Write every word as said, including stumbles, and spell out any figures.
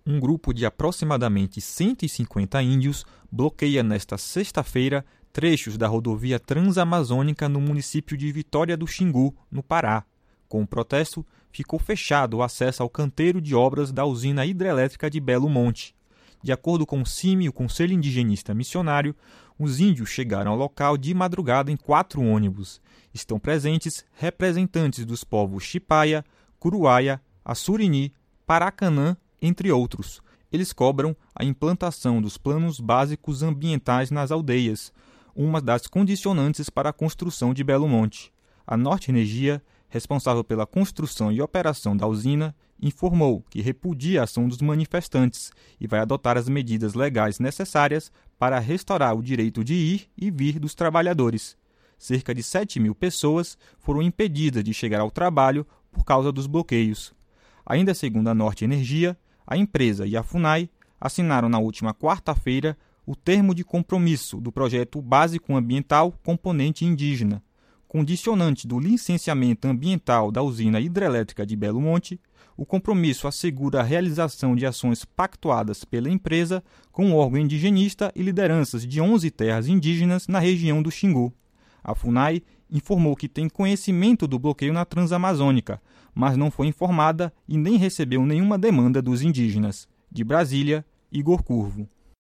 Um grupo de aproximadamente cento e cinquenta índios bloqueia nesta sexta-feira trechos da rodovia transamazônica no município de Vitória do Xingu, no Pará. Com o protesto, ficou fechado o acesso ao canteiro de obras da usina hidrelétrica de Belo Monte. De acordo com o C I M, o Conselho Indigenista Missionário, os índios chegaram ao local de madrugada em quatro ônibus. Estão presentes representantes dos povos Xipaia, Curuaia, Assurini, Paracanã, entre outros. Eles cobram a implantação dos planos básicos ambientais nas aldeias, uma das condicionantes para a construção de Belo Monte. A Norte Energia, responsável pela construção e operação da usina, informou que repudia a ação dos manifestantes e vai adotar as medidas legais necessárias para restaurar o direito de ir e vir dos trabalhadores. Cerca de sete mil pessoas foram impedidas de chegar ao trabalho por causa dos bloqueios. Ainda segundo a Norte Energia, a empresa e a FUNAI assinaram na última quarta-feira o termo de compromisso do projeto básico ambiental componente indígena. Condicionante do licenciamento ambiental da usina hidrelétrica de Belo Monte, o compromisso assegura a realização de ações pactuadas pela empresa com o órgão indigenista e lideranças de onze terras indígenas na região do Xingu. A FUNAI informou que tem conhecimento do bloqueio na Transamazônica, mas não foi informada e nem recebeu nenhuma demanda dos indígenas. De Brasília, Igor Curvo.